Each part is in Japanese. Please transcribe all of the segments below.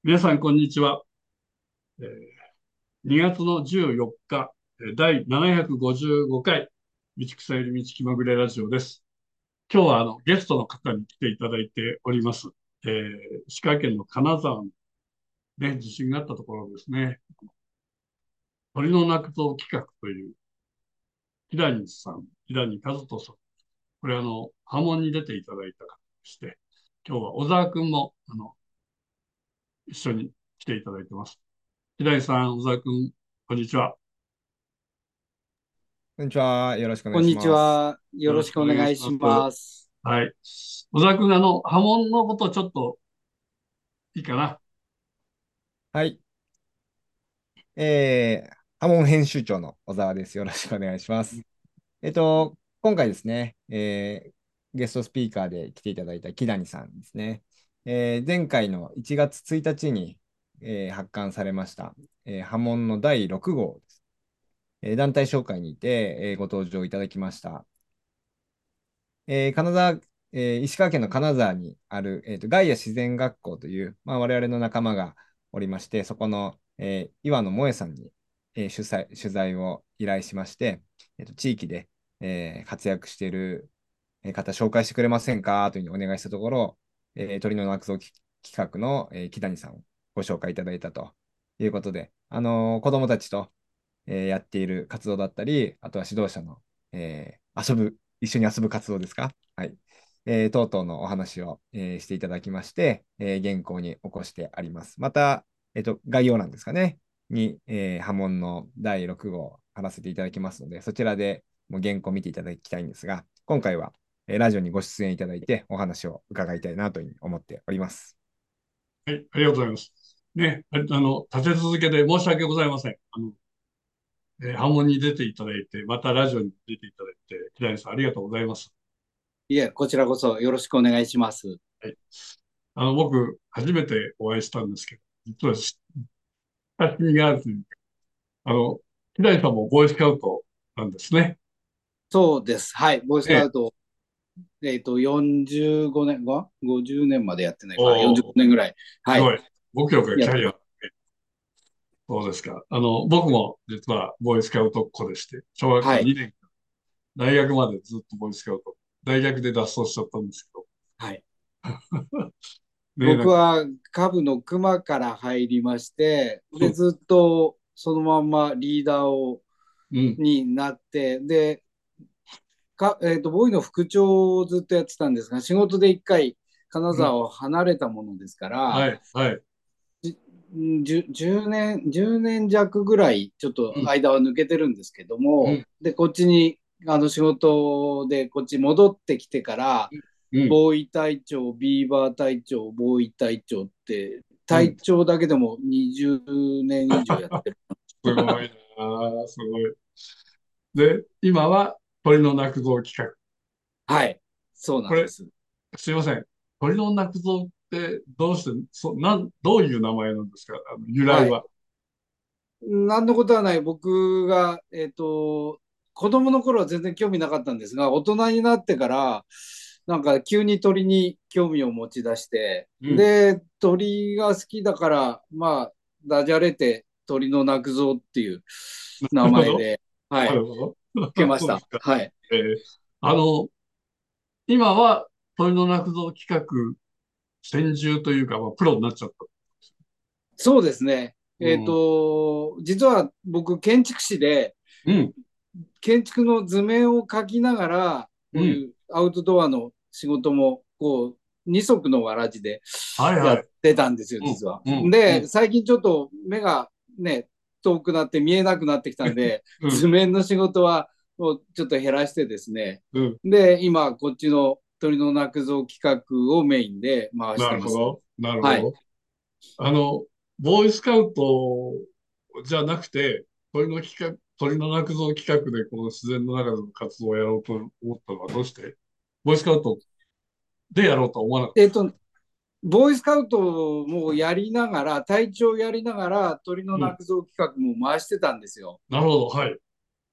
皆さん、こんにちは。えー2月の14日、第755回、道草より道気まぐれラジオです。今日はゲストの方に来ていただいております。石川県の金沢の、ね、地震があったところですね、鳥の鳴くぞ企画という、木谷さん、木谷和人さん、これ波紋に出ていただいた方でして、今日は小沢君も一緒に来ていただいてます。木谷さん、小沢君、こんにちは。 こんにちは。よろしくお願いこんにちします。 は。よろしくよろしくおお願いし願いします。 ます。 はい。小沢君、波紋のことちょっといいかな。 はい。波紋編集長の小沢です。よろしくお願いします。今回ですね、ゲストスピーカーで来ていただいた木谷さんですね。前回の1月1日に、発刊されました、波紋の第6号です。団体紹介にて、ご登場いただきました。金沢、石川県の金沢にある、ガイア自然学校という、我々の仲間がおりまして、そこの、岩野萌さんに、取材を依頼しまして、地域で、活躍している方紹介してくれませんかというふうにお願いしたところ、鳥の落蔵企画の、木谷さんをご紹介いただいたということで、子供たちと、やっている活動だったり、あとは指導者の、一緒に遊ぶ活動ですか。はい。等々のお話を、していただきまして、原稿に起こしてあります。また、概要欄ですかね、に、波紋の第6号貼らせていただきますので、そちらでもう原稿を見ていただきたいんですが、今回は、ラジオにご出演いただいてお話を伺いたいなというふうに思っております。 はい、ありがとうございます。ね、立て続けで申し訳ございません。波紋に出ていただいて、またラジオに出ていただいて、平井さんありがとうございます。 いえ、こちらこそよろしくお願いします。 はい。僕、初めてお会いしたんですけど、実は親しみがあるというか、平井さんもボーイスカウトなんですね。 そうです。はい。ボーイスカね、 ウト、45年後、50年までやってないかな。45 おー、 年ぐらい。はい。 すごい。ご記録がキやってます。 ャリア。そうですか。僕も実はボーイスカウトっ子でして、小学校はい。 2年大学までずっとボーイスカウト。大学で脱走しちゃったんですけはい。 ど。ね、なんか、 僕は下部の熊から入りまして、で、 うん、 ずっとそのまんまリーダーうん、 になって、で、ボーイの副長をずっとやってたんですが、仕事で一回金うん。 沢を離れたものですから、 はい、はい。 10年、1年弱ぐらいちょっうん、 と間は抜けてるんですけども、 うん、 で、こっちに仕事でこっち戻ってきてから、 うん、 ボーイ隊長、ビーバー隊長、ボーイ隊長って、 うん。 隊長だけでも20年以上やってる。 すごいなあ、すごい。で、今は鳥の鳴くぞ企画。 はい、そうこれ、 なんです。 すいません。鳥の鳴くぞってどうして、どういう名前なんですか、由来はい。 は。 何のことはない。僕が、子供の頃は全然興味なかったんですが、大人になってから、なんか急に鳥に興味を持ち出して、 うん。 で、鳥が好きだから、まあ、ダジャレて鳥の鳴くぞっていう名なるほど。 前で、はい、 なるほつけど。 ました。 そうですか。 はい。 えーあの、今は鳥の鳴くぞ企画専従というか、プロになっちゃった。 そうですね。 うん。 実は僕、建築士で、 うん。 建築の図面を描きながら、 うん。 こういうアウトドアの仕事も、こう、二足のわらじでやっはいはい。 てたんですよ、 うん。 実は。 うん。うで、 ん。 最近ちょっと目がね、遠くなって見えなくなってきたんで、 うん。 図面の仕事はもうちょっと減らしてですね。 うん。 で、今、こっちの鳥の鳴くぞ企画をメインで回しなてます。 るほど。なるほはい。 ど。あの、ボーイスカウトじゃなくて、鳥の鳴くぞ企画でこの自然の中での活動をやろうと思ったのはどうして、ボーイスカウトでやろうとは思わなかっえっと、ボーイスカウトもやりながら、隊長やりながら、鳥のた。うん。 鳴くぞ企画も回してたんですよ。 なるほど。はい。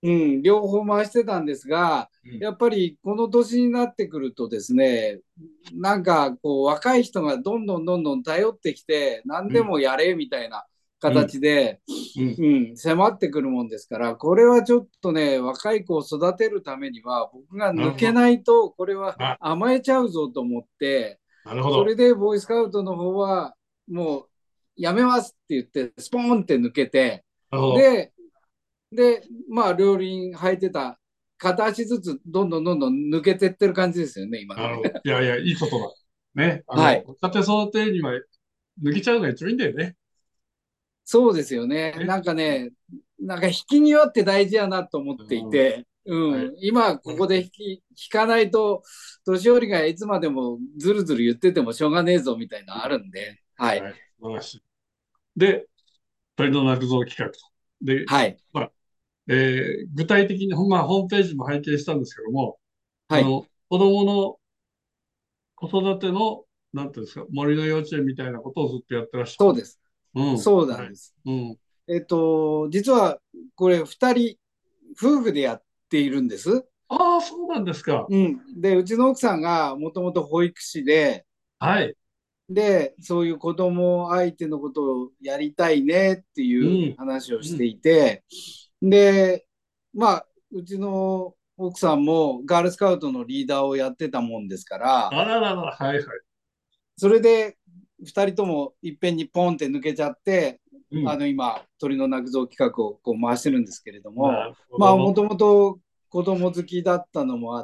両方回してたんですが、 うんやっぱりこの年になってくるとですね、なんかこう若い人がどんどんどんどん頼ってきて、何でうんもやれみたいなうん形で、 うん迫ってくるもんですから、これはちょっとね、若い子を育てるためには、僕が抜けなるほど。 ないと、これはあ、 甘えちゃうぞと思って、 なるほど。 それでボーイスカウトの方は、もうやめますって言って、スポーンって抜けて、 なるほど。 で、まあ、両輪履いてた、片足ずつどんどんどんどん抜けてってる感じですよね、今ね。 なるほど。いやいや、いいことだ。ね。 はい。 家庭育てには抜けちゃうのが一番いいんだよね。 そうですよね。 ね。 なんかね、なんか引き際って大事やなと思っていうん。 て、 はい。 今ここで引かないと、年寄りがいつまでもずるずる言っててもしょうがねえぞみたいなのあるんで、はい。 はい。素晴らしい。で、鳥の鳴くぞ企画と。で、 はい。 まあ、具体的に、まあ、ホームページも拝見したんですけども、 はい。 子供の子育ての、なんていうんですか、森の幼稚園みたいなことをずっとやってらっしゃる。 そうです。 うん。 そうなんはい。 です。 うん。 実はこれ二人夫婦でやっているんです。 ああ、そうなんですか。 で、うちの奥さんがもともと保育士で、 はい。 そういう子供相手のことをやりたいねっていううん。 話をしてうん。 いて、で、まあ、うちの奥さんもガールスカウトのリーダーをやってたもんですから、 あららら、はいはい。 それで2人ともいっぺんにポンって抜けちゃって、 うん。 今、鳥の鳴くぞ企画をこう回してるんですけれども、 なるほまあ、もど。 ともと子供好きだったのもあって、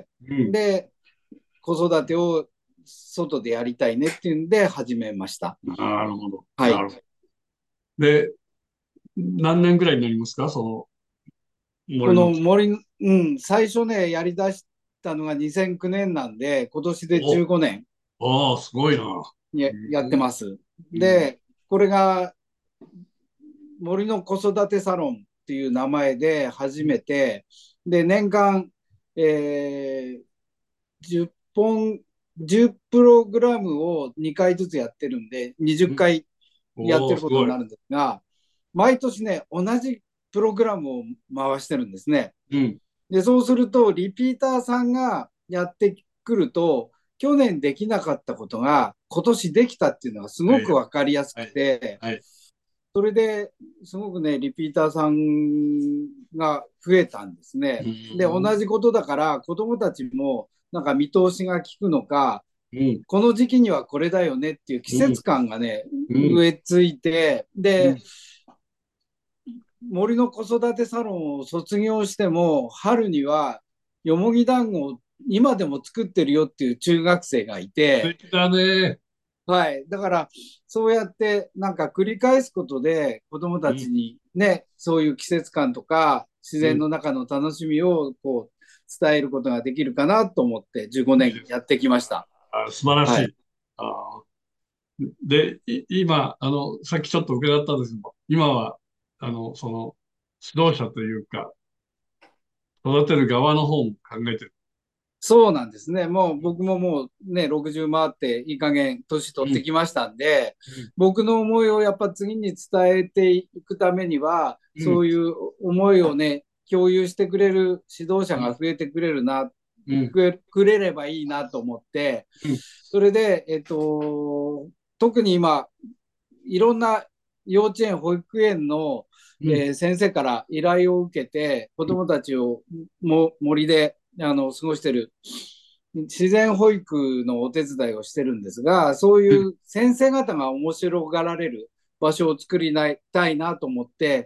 うん。 で、子育てを外でやりたいねっていうんで始めました。 なるほど。 はい。 なるほど。で、何年ぐらいになりますかそのこ森の。 の最初ね、やりだしたのが2009年なんで、今年でお、 15年ああ、すごいな。うやってん。 ます。 うん。 で、これが森の子育てサロンっていう名前で始めて、で、年間、10本、10プログラムを2回ずつやってるんで、20 うん。 回やっおお、 てるすごい。 ことになるんですが、毎年ね、同じプログラムを回してるんですね。 うん。 で、そうすると、リピーターさんがやってくると、去年できなかったことが今年できたっていうのがすごくはいわかりやすくはいて、 はい。 それですごくね、リピーターさんが増えたんですうね。で、同ん。 じことだから子供たちもなんか見通しが効くのか、 うん。 この時期にはこれだよねっていう季うん。 節感がね、 うん。 植えついて、で、 うん。 森の子育てサロンを卒業しても、春にはよもぎ団子を今でも作ってるよっていう中学生がいて、 素敵だね。 はい。だから、そうやってなんか繰り返すことで子供たちうん。 にね、そういう季節感とか自うん。 然の中の楽しみをこう伝えることができるかなと思って15 いいですね。 年やってきました。 素晴らしはい。 い。あで、今、さっきちょっと伺ったんですけど、今は、指導者というか、育てる側の方も考えてる。 そうなんですね。もう僕ももうね、60回っていい加減年取ってうん。 きましたんで、 うん。 僕の思いをやっぱ次に伝えていくためには、 うん。 そういう思いをね、共有してくれる指導者うん。 が増えてくれるな、 うん。 くれればいいなと思って、 うん。 それで、特に今、いろんな幼稚園、保育園の、 うん。 先生から依頼を受けて、子どもたちを森で過ごしてる自然保育のお手伝いをしてるんですが、そううん。 いう先生方が面白がられる場所を作りたいなと思って、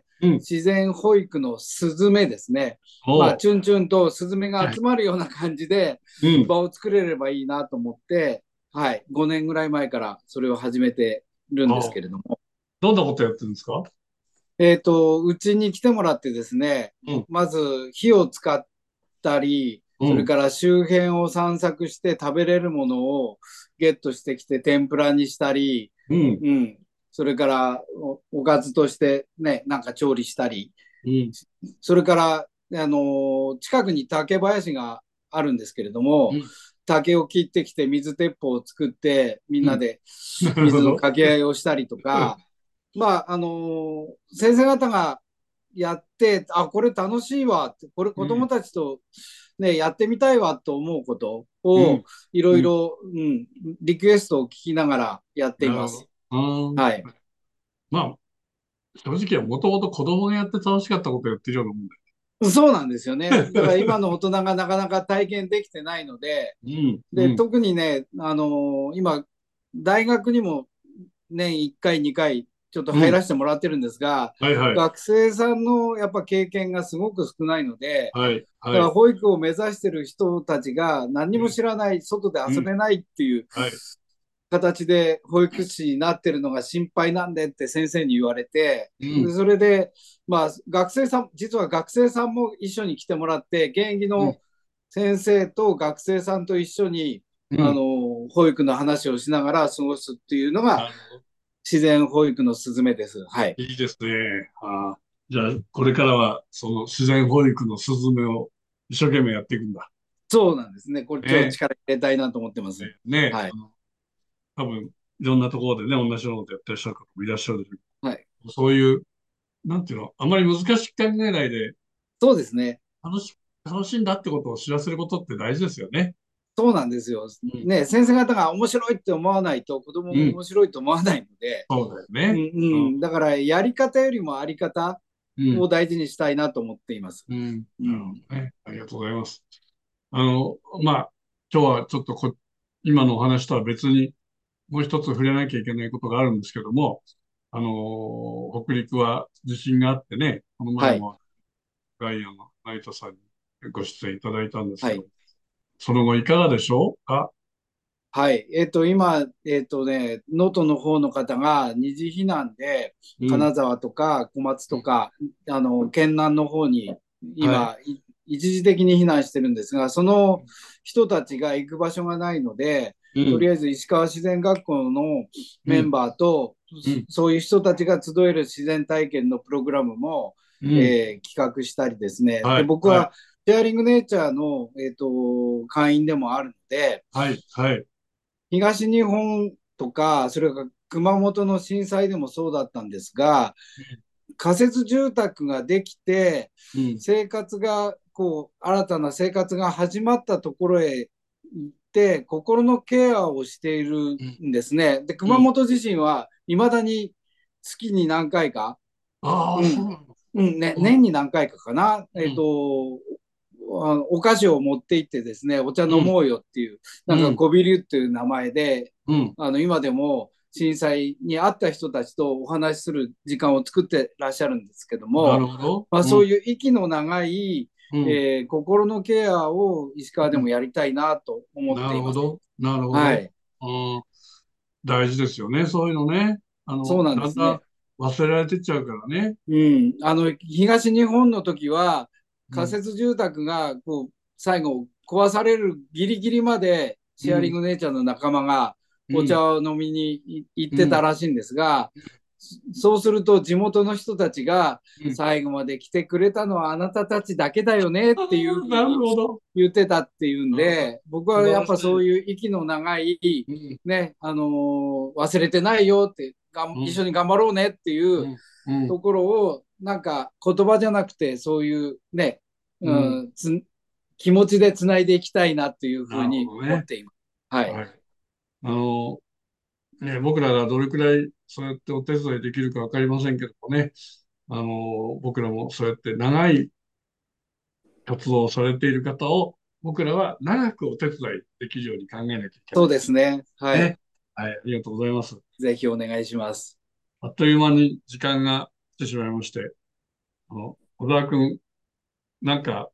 うん。 自然保育のスズメですね。まあ、 おう。 チュンチュンとスズメがはい。 集まるような感じでうん。 場を作れればいいなと思って、はい、5年ぐらい前からそれを始めてるんですおう。 けれども、 どんなことやってるんですか？ うちに来てもらってですね、 うん。 まず火を使ったり、 うん。 それから周辺を散策して食べれるものをゲットしてきて天ぷらにしたり、 うん。 うん、それからおかずとしてね、なんか調理したり、 うん。 それから、近くに竹林があるんですけれども、 うん。 竹を切ってきて水鉄砲を作ってみんうん。 なでなるほ水のど。 掛け合いをしたりとか、まあ、先生方がやって、あ、これ楽しいわって、これ子供たちとね、やってみたいわと思うことをうん、 いろうん。 いろ、リクエストを聞きながらやっていなるほます。 ど。うん。 はい。 まあ、正直はもともと子供がやって楽しかったことをやってるようなもんだそうなんですよね。だから今よ。 の大人がなかなか体験できてないので、 うん、うで、 ん、 特にね、今、大学にも年1回、2回、ちょっとうん。 入らせてもらってるんですが、 はいはい。 学生さんのやっぱ経験がすごく少ないので、 はい、はい。 だから保育を目指している人たちが何にもうん、 知らない、外でうん。 遊べないっていうはい。 形で保育士になってるのが心配なんでって先生に言われて、 うん、 それで、まあ、学生さん、実は学生さんも一緒に来てもらって、現役うん、 の先生と学生さんと一緒に、 うん。 保育の話をしながら過ごすっていうのがなるほど。 自然保育のすすめです。はい。 いいですね。ああ。じゃあ、これからは、その自然保育のスズメを一生懸命やっていくんだ。 そうなんですね。これちょっとね、 力入れたいなと思ってます。 ね、 はい。 多分、いろんなところでね、同じようなことやってらっしゃる方もいらっしゃるでしょうけはい。 ど、そういう、なんていうの、あまり難しく考えないで、 そうですね。 楽しんだってことを知らせることって大事ですよね。 そうなんですよ。 うん。 ね、先生方が面白いって思わないと子供うん。 も面白いと思わないので、 そうだよね。うん。 だからやり方よりもあり方うん。 を大事にしたいなと思っています。 うん。なるほうん。 どね。ありがとうございます。まあ、今日はちょっと今のお話とは別に、もう一つ触れなきゃいけないことがあるんですけども、北陸は地震があってね、この前はい。 もガイアの成田さんにご出演いただいたんですはい。 けど、その後いかがでしょうか？ はい。今、能登の方の方が二次避難で、 うん。 金沢とか小松うん。 とか、県南の方にはい。 今、一時的に避難してるんですが、その人たちが行く場所がないので、 うん。 とりあえず石川自然学校のメンうん。 バーと、 うん。 そういう人たちが集える自然体験のプログラムも、 うん。 企画したりですね。で、 はい。 僕ははい。 シェアリングネイチャーの、会員でもあるので、 はい。はい。 東日本とか、それから熊本の震災でもそうだったんですが、仮設住宅ができて、 うん。 生活が、新たな生活が始まったところへ行って、心のケアをしているうん。 んですね。で、 うん。 熊本地震は未だに月に何回か、 ああ、 うん、 そうなんだ。 ね、 うん。 年に何回かかな、 うん。 お菓子を持って行ってですね、お茶うん。 飲もうよっていう、なんかうん。 ゴビリュっていう名前で、 うん。 今でも震災にあった人たちとお話しする時間を作ってらっしゃるんですけどなも、 るほど。 まあ、 うん。 そういう息の長い、 うん。 心のケアを石川でうん。 もやりたいなと思っなています。 るほど。なるほど。 はい。 うん。大事ですよね。そういうのね。 そうなんですね。 だんだん忘れられてっちゃうからね。 うん。東日本の時はうん。 仮設住宅が最後壊されるギリギリまでシェアリンうん。 グ姉ちゃんの仲間がうん。 お茶を飲みに行ってたうん。 らしいんですが、そうすると地元の人たちがうん。 最後まで来てくれたのはあなたたちだけだよねっあていうあ、なるふうにほど。 言ってたっていうんああ、 で、僕素はやっぱ晴らしい。 そういう息の長い、 うん。 ね、忘れてないよって一緒うん。 に頑張ろうねっていううん。うん。 ところを、なんか言葉じゃなくて、そういうね、 うん。 うん、気持ちでつないでいきたいなっていうふなるほうにどね。 思っています。はい。 はい。あの、僕らがどれくらいそうやってお手伝いできるかわかりませんけどもね、僕らもそうやって長い活動をされている方を、僕らは長くお手伝いできるように考えなきゃいけそうないですですね。はい。 ね。はい、ありがとうございます。 ぜひお願いします。 あっという間に時間が来てしまいまして、小沢君、なんか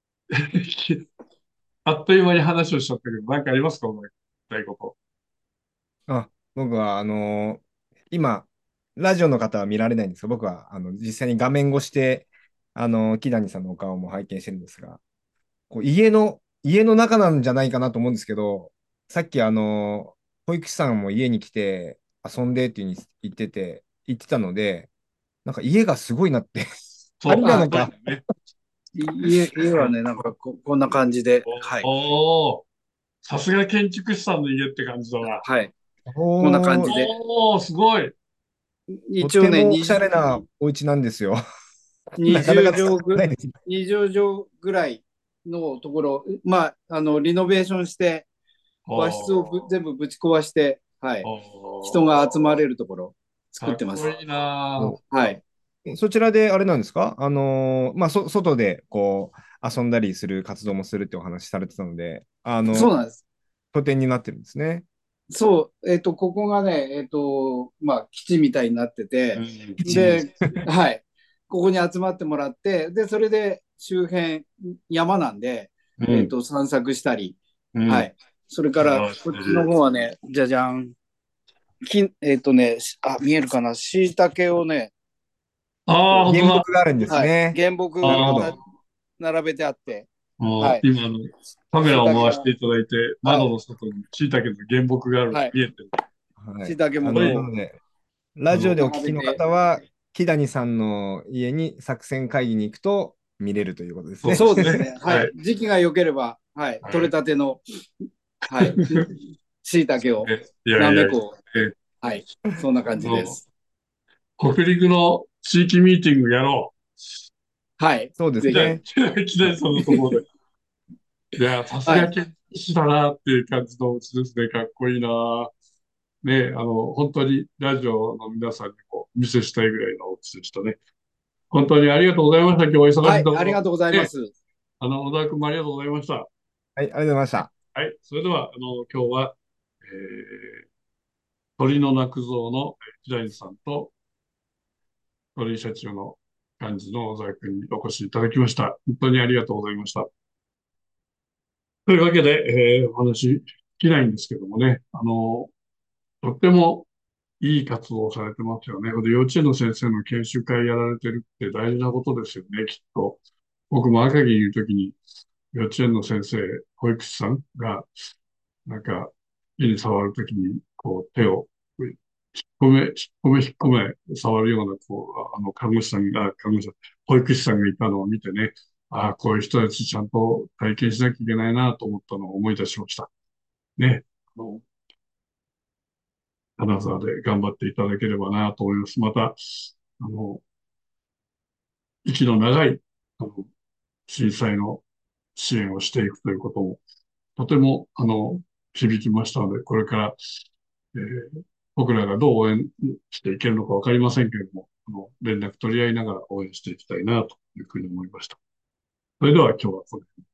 あっという間に話をしちゃったけど、なんかありますか？お前、言いたいこと。 僕は、今、ラジオの方は見られないんですが、僕は、実際に画面越して、木谷さんのお顔も拝見してるんですが、家の中なんじゃないかなと思うんですけど、さっき、保育士さんも家に来て遊んでっていうふうに言ってたので、なんか家がすごいなってそう、 梁があ、 なんか、 そうだね。 家はね、なんかこんな感じで、はい。 おー、さすが建築士さんの家って感じだな。 はい。こんな感おー、 じで。 おー、すごい。 と一応ね、 てもおしゃれなお家なんですよ。 なかなか伝わ 20 らないですね。 畳ぐらいのところ、リノベーションして、和室を全部ぶち壊して、はい。人が集まれるところ作かっってます。 こいいなぁ。 はい。 そちらであれなんですか外でこう遊んだりする活動もするってお話しされてたので、 そうなんです。 拠点になってるんですね。 そう、ここがね、基地みたいになってうて、 ん。 で、はい。ここに集まってもらって、で、それで周辺、山なんで、 うん。 散策したり、 うん。 はい。それから、 ああ、素こっちの敵。 方はね、じゃじゃん。見えるかな、椎茸をね、 ああ、本当原だ。 木があるんですはい。 ね。 原木がなるほど。 並べてあって、はい。 今、カメラを回して椎茸も、 いただいて、窓はい。 の外に椎茸の原木があるのがはい。 見えてる。 はい。 椎茸もはい。 こう、 なので、ラジオでお聞きの並べて、 方は、木谷さんの家に作戦会議に行くと見れるということですね。 そうですね。 そうですね。ははい。 い。時期が良ければ、はい。取れはい。 たての、はい。椎茸をいやいやいや、 なめこう、はい。そんな感じでの、 す。 北陸の地域ミーティングやろはい。 そうでう。じゃあ、 ぜひ。 すね。 木田さんのところで。いや、さすはい。 が県士だなっていう感じのうちですね。かっこいいな。ね、本当にラジオの皆さんにこう、お見せしたいぐらいのお家でしたね。本当にありがとうございました。今日お忙しはい。 いところ。 ありがとうございまね、 す。 小田君もありがとうございました。 はい、ありがとうございました。 はい。それでは、今日は、鳥の鳴く像の平井さんと鳥居社長の幹事の小沢君にお越しいただきました。本当にありがとうございました。というわけで、お話尽きないんですけどもね、とってもいい活動をされてますよね。で、幼稚園の先生の研修会やられてるって大事なことですよね、きっと。僕も赤城にいるときに、幼稚園の先生、保育士さんが、なんか、木に触るときに、こう、手を、引っ込め、触るような、こう、看護師さん、保育士さんがいたのを見てね、ああ、こういう人たちちゃんと体験しなきゃいけないなと思ったのを思い出しました。ね。金沢で頑張っていただければなと思います。また、の、息の長い、あの、震災の支援をしていくということも、とても、響きましたので、これから、え僕らがどう応援していけるのかわかりませんけれども、連絡取り合いながら応援していきたいなというふうに思いました。それでは今日はこれで。